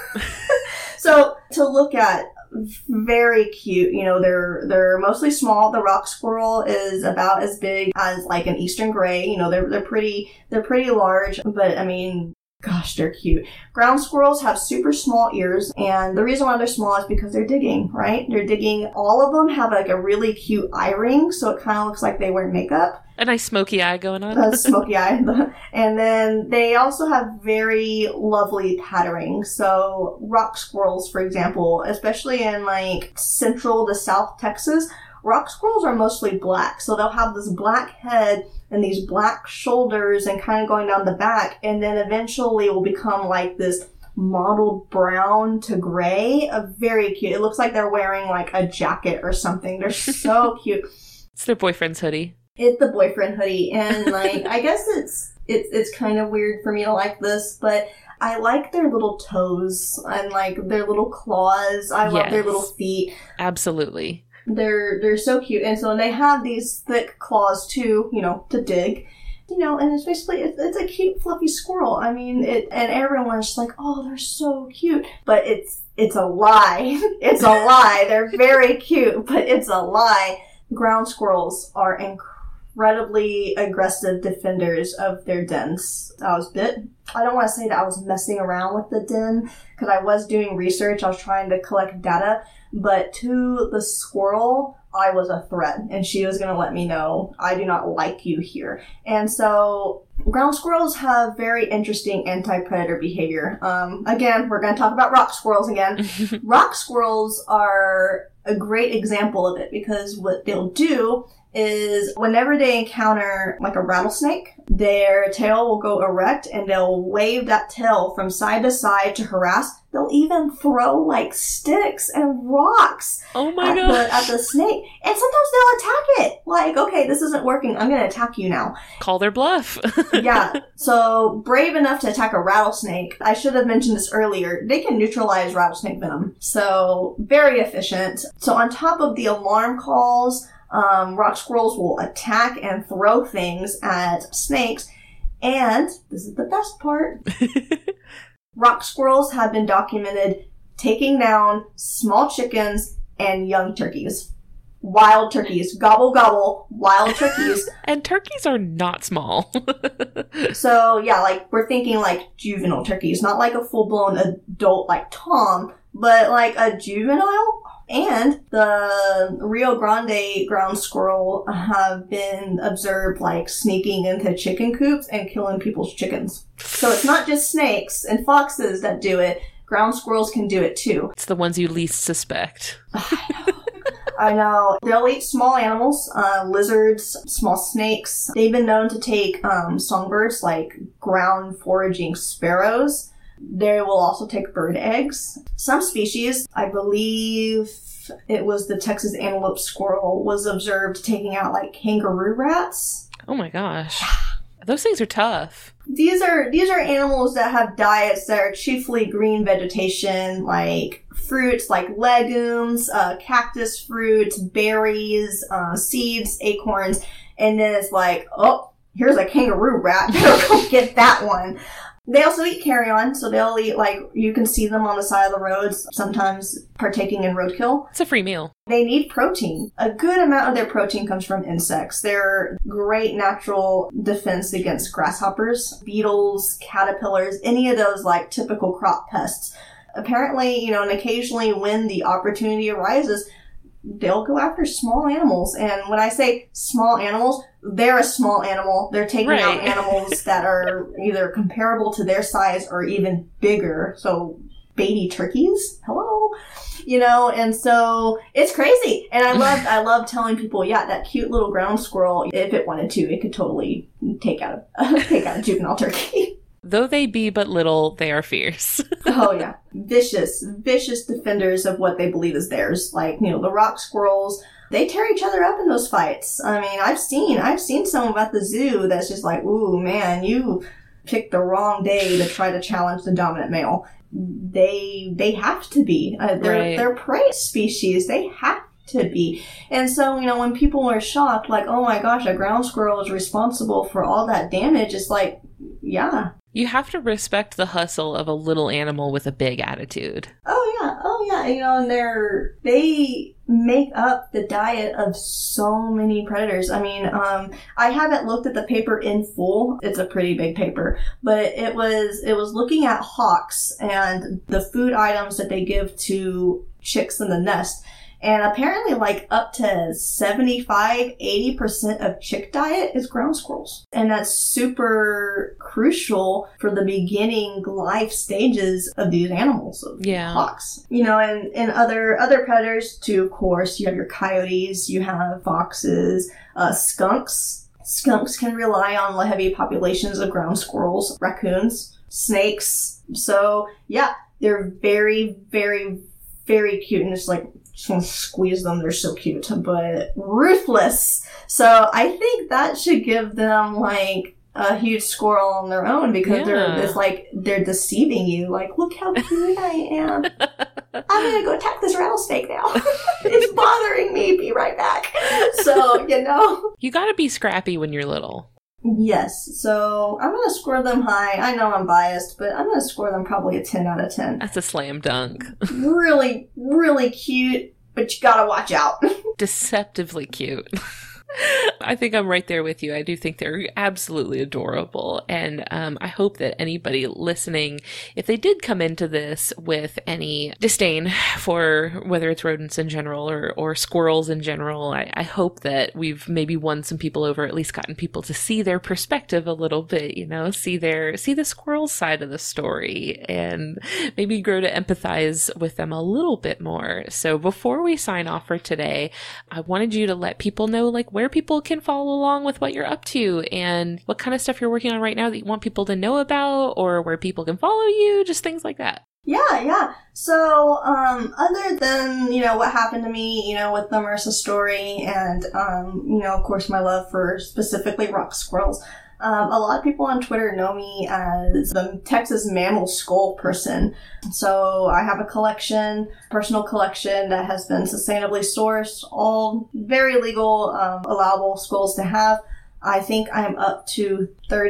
So to look at, very cute. They're mostly small. The rock squirrel is about as big as like an eastern gray. They're pretty large, but I mean, gosh, they're cute. Ground squirrels have super small ears, and the reason why they're small is because they're digging, right? They're digging. All of them have like a really cute eye ring, so it kind of looks like they wear makeup. A nice smoky eye going on. A smoky eye. And then they also have very lovely patterning. So rock squirrels, for example, especially in like central to south Texas, rock squirrels are mostly black. So they'll have this black head and these black shoulders and kind of going down the back. And then eventually will become like this mottled brown to gray. Very cute. It looks like they're wearing like a jacket or something. They're so cute. It's their boyfriend's hoodie. It's the boyfriend hoodie, and like I guess it's kind of weird for me to like this, but I like their little toes and like their little claws. I love their little feet. Absolutely. They're so cute, and so they have these thick claws too, to dig. And it's basically, it's a cute fluffy squirrel. I mean, and everyone's just like, oh, they're so cute, but it's a lie. It's a lie. They're very cute, but it's a lie. Ground squirrels are incredibly aggressive defenders of their dens. I don't want to say that I was messing around with the den, because I was doing research. I was trying to collect data, but to the squirrel, I was a threat, and she was going to let me know, I do not like you here. And so ground squirrels have very interesting anti-predator behavior. Again, we're going to talk about rock squirrels again. Rock squirrels are a great example of it, because what they'll do is whenever they encounter like a rattlesnake, their tail will go erect and they'll wave that tail from side to side to harass. They'll even throw like sticks and rocks at the snake. And sometimes they'll attack it. Like, okay, this isn't working. I'm going to attack you now. Call their bluff. Yeah. So brave enough to attack a rattlesnake. I should have mentioned this earlier. They can neutralize rattlesnake venom. So very efficient. So on top of the alarm calls, rock squirrels will attack and throw things at snakes. And this is the best part. Rock squirrels have been documented taking down small chickens and young turkeys. Wild turkeys. Gobble, gobble. Wild turkeys. And turkeys are not small. So, yeah, like, we're thinking, like, juvenile turkeys. Not like a full-blown adult like Tom, but like a juvenile. And the Rio Grande ground squirrel have been observed, like, sneaking into chicken coops and killing people's chickens. So it's not just snakes and foxes that do it. Ground squirrels can do it, too. It's the ones you least suspect. I know. They'll eat small animals, lizards, small snakes. They've been known to take songbirds, like ground foraging sparrows. They will also take bird eggs. Some species, I believe it was the Texas antelope squirrel, was observed taking out like kangaroo rats. Oh my gosh. Those things are tough. These are animals that have diets that are chiefly green vegetation, like fruits, like legumes, cactus fruits, berries, seeds, acorns, and then it's like, oh, here's a kangaroo rat. Better go get that one. They also eat carrion, so they'll eat, like, you can see them on the side of the roads, sometimes partaking in roadkill. It's a free meal. They need protein. A good amount of their protein comes from insects. They're great natural defense against grasshoppers, beetles, caterpillars, any of those, like, typical crop pests. Apparently, and occasionally when the opportunity arises, they'll go after small animals. And when I say small animals, they're a small animal. They're taking out animals that are either comparable to their size or even bigger. So baby turkeys, hello, and so it's crazy. And I love telling people, yeah, that cute little ground squirrel, if it wanted to, it could totally take out a juvenile turkey. Though they be but little, they are fierce. Oh, yeah. Vicious defenders of what they believe is theirs. Like, the rock squirrels, they tear each other up in those fights. I mean, I've seen some at the zoo that's just like, ooh, man, you picked the wrong day to try to challenge the dominant male. They have to be. They're prey species. They have to be. And so, when people are shocked, like, oh my gosh, a ground squirrel is responsible for all that damage, it's like, yeah. You have to respect the hustle of a little animal with a big attitude. Oh yeah. And they make up the diet of so many predators. I mean, I haven't looked at the paper in full. It's a pretty big paper, but it was looking at hawks and the food items that they give to chicks in the nest. And apparently, like, up to 75-80% of chick diet is ground squirrels. And that's super crucial for the beginning life stages of these animals, of hawks. And other predators, too, of course. You have your coyotes, you have foxes, skunks. Skunks can rely on heavy populations of ground squirrels, raccoons, snakes. So, yeah, they're very, very, very cute. And it's like, just want to squeeze them. They're so cute, but ruthless. So I think that should give them like a huge score on their own, because they're deceiving you. Like, look how cute I am. I'm gonna go attack this rattlesnake now. It's bothering me. Be right back. So you gotta be scrappy when you're little. Yes, so I'm going to score them high. I know I'm biased, but I'm going to score them probably a 10 out of 10. That's a slam dunk. Really, really cute, but you got to watch out. Deceptively cute. I think I'm right there with you. I do think they're absolutely adorable. And I hope that anybody listening, if they did come into this with any disdain for whether it's rodents in general or squirrels in general, I hope that we've maybe won some people over, at least gotten people to see their perspective a little bit, see the squirrel side of the story, and maybe grow to empathize with them a little bit more. So before we sign off for today, I wanted you to let people know, like, where people can follow along with what you're up to and what kind of stuff you're working on right now that you want people to know about, or where people can follow you, just things like that. Yeah. So, other than, what happened to me, with the MRSA story and, of course, my love for specifically rock squirrels, a lot of people on Twitter know me as the Texas mammal skull person. So I have a personal collection that has been sustainably sourced, all very legal, allowable skulls to have. I think I'm up to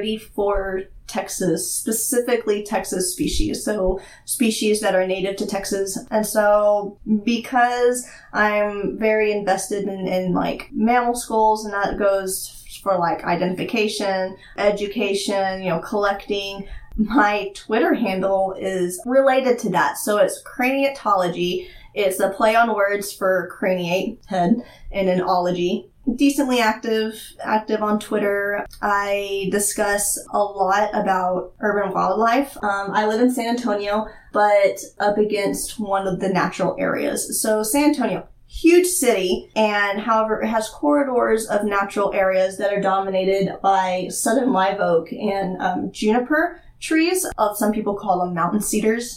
34 specifically Texas species. So species that are native to Texas. And so because I'm very invested in like mammal skulls, and that goes for like identification, education, collecting, my Twitter handle is related to that. So it's craniatology. It's a play on words for craniate, head, and an ology. Decently active on Twitter. I discuss a lot about urban wildlife. I live in San Antonio, but up against one of the natural areas. So San Antonio, huge city, and however, it has corridors of natural areas that are dominated by southern live oak and juniper trees. Some people call them mountain cedars.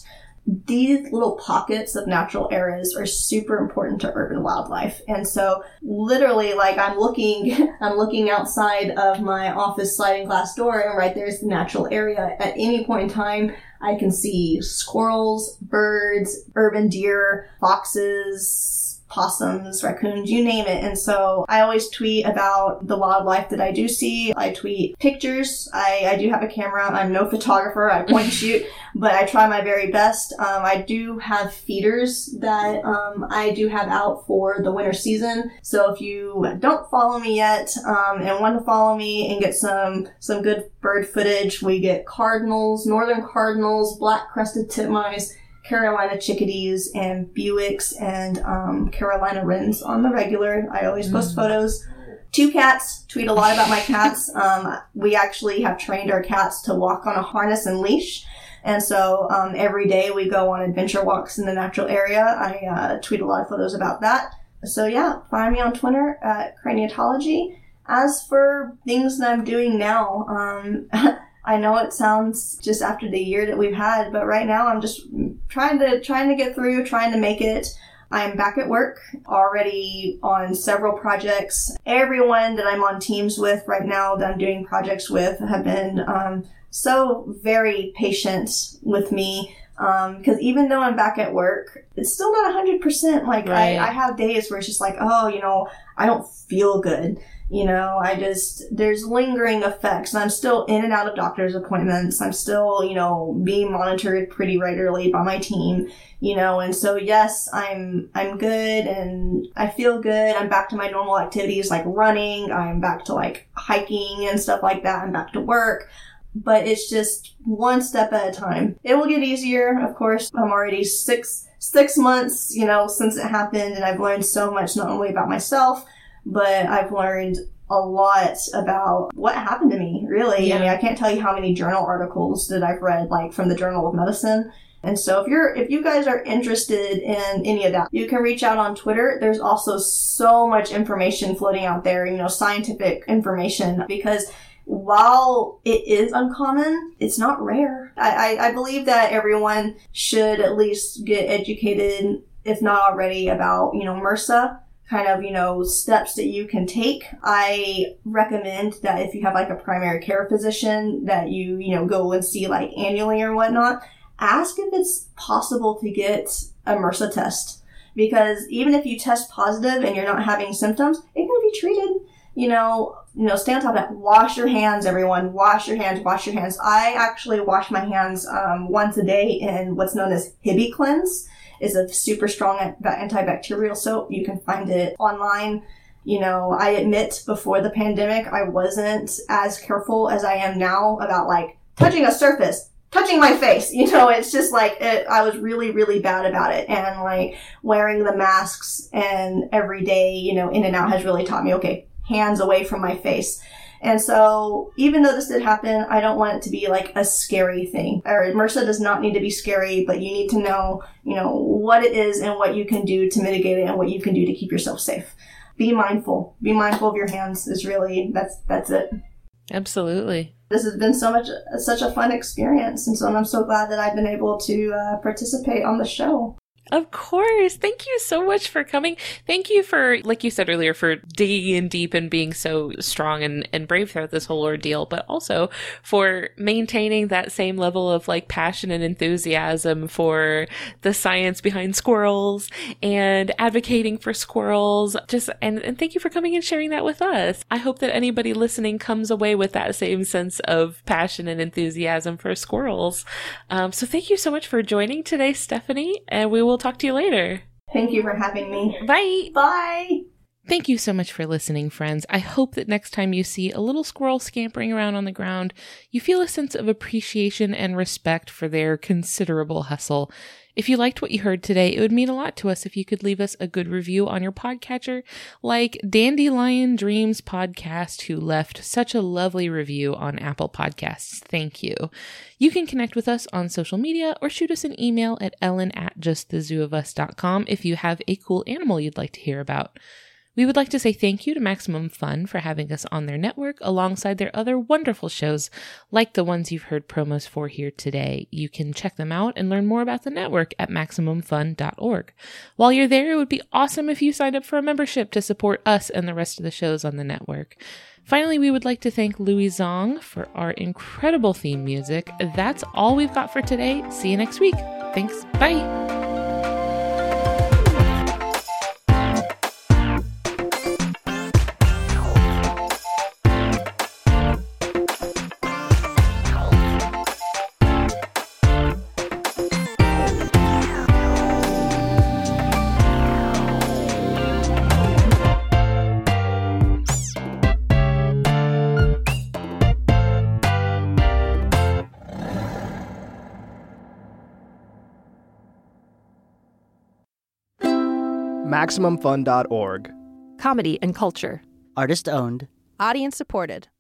these little pockets of natural areas are super important to urban wildlife. And so literally, like, I'm looking outside of my office sliding glass door, and right there's the natural area. At any point in time, I can see squirrels, birds, urban deer, foxes, possums, raccoons, you name it. And so I always tweet about the wildlife that I do see. I tweet pictures. I do have a camera. I'm no photographer. I point and shoot, but I try my very best. I do have feeders that I do have out for the winter season. So if you don't follow me yet and want to follow me and get some good bird footage, we get cardinals, northern cardinals, black-crested titmice, Carolina chickadees, and Buicks, and Carolina wrens on the regular. I always post photos. 2 cats. Tweet a lot about my cats. We actually have trained our cats to walk on a harness and leash. And so every day we go on adventure walks in the natural area. I tweet a lot of photos about that. So yeah, find me on Twitter at Craniatology. As for things that I'm doing now, I know it sounds just after the year that we've had, but right now I'm just trying to get through, trying to make it. I'm back at work, already on several projects. Everyone that I'm on teams with right now that I'm doing projects with have been so very patient with me. Because even though I'm back at work, it's still not 100%. Like, right. I have days where it's just like, oh, I don't feel good. There's lingering effects. I'm still in and out of doctor's appointments. I'm still, being monitored pretty regularly by my team, and so yes, I'm good and I feel good. I'm back to my normal activities like running. I'm back to like hiking and stuff like that. I'm back to work. But it's just one step at a time. It will get easier, of course. I'm already six months, since it happened, and I've learned so much, not only about myself, but I've learned a lot about what happened to me, really. Yeah. I mean, I can't tell you how many journal articles that I've read, like from the Journal of Medicine. And so if you guys are interested in any of that, you can reach out on Twitter. There's also so much information floating out there, scientific information, because while it is uncommon, it's not rare. I believe that everyone should at least get educated, if not already, about, MRSA, kind of, steps that you can take. I recommend that if you have like a primary care physician that you go and see like annually or whatnot, ask if it's possible to get a MRSA test. Because even if you test positive and you're not having symptoms, it can be treated. Stay on top of that. Wash your hands, everyone. Wash your hands. I actually wash my hands once a day in what's known as Hibiclens. It's a super strong antibacterial soap. You can find it online. I admit before the pandemic, I wasn't as careful as I am now about like touching a surface, touching my face. It's just like I was really, really bad about it. And like wearing the masks and every day, in and out has really taught me, okay, hands away from my face. And so even though this did happen, I don't want it to be like a scary thing. MRSA does not need to be scary, but you need to know, what it is and what you can do to mitigate it and what you can do to keep yourself safe. Be mindful. Be mindful of your hands is really, that's it. Absolutely. This has been such a fun experience. And so I'm so glad that I've been able to participate on the show. Of course. Thank you so much for coming. Thank you for, like you said earlier, for digging in deep and being so strong and brave throughout this whole ordeal, but also for maintaining that same level of like passion and enthusiasm for the science behind squirrels and advocating for squirrels. And thank you for coming and sharing that with us. I hope that anybody listening comes away with that same sense of passion and enthusiasm for squirrels. So thank you so much for joining today, Stephanie, and we will talk to you later. Thank you for having me. Bye. Bye. Thank you so much for listening, friends. I hope that next time you see a little squirrel scampering around on the ground, you feel a sense of appreciation and respect for their considerable hustle. If you liked what you heard today, it would mean a lot to us if you could leave us a good review on your podcatcher, like Dandelion Dreams Podcast, who left such a lovely review on Apple Podcasts. Thank you. You can connect with us on social media or shoot us an email at ellen@justthezooofus.com if you have a cool animal you'd like to hear about. We would like to say thank you to Maximum Fun for having us on their network alongside their other wonderful shows like the ones you've heard promos for here today. You can check them out and learn more about the network at MaximumFun.org. While you're there, it would be awesome if you signed up for a membership to support us and the rest of the shows on the network. Finally, we would like to thank Louis Zong for our incredible theme music. That's all we've got for today. See you next week. Thanks. Bye. MaximumFun.org. Comedy and culture. Artist owned. Audience supported.